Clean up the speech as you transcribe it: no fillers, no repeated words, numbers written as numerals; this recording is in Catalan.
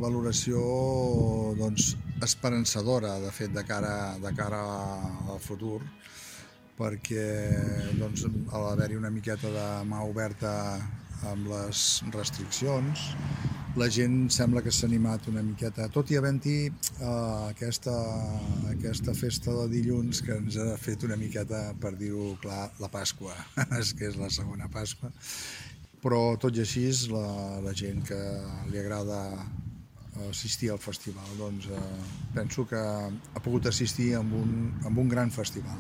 valoració esperançadora, de fet, de cara al futur, perquè a l'haver-hi una miqueta de mà oberta amb les restriccions, la gent sembla que s'ha animat una miqueta, tot i havent-hi aquesta festa de dilluns que ens ha fet una miqueta, per dir-ho clar, la Pasqua, que és la segona Pasqua, però tot i així la gent que li agrada assistir al festival penso que ha pogut assistir a un gran festival.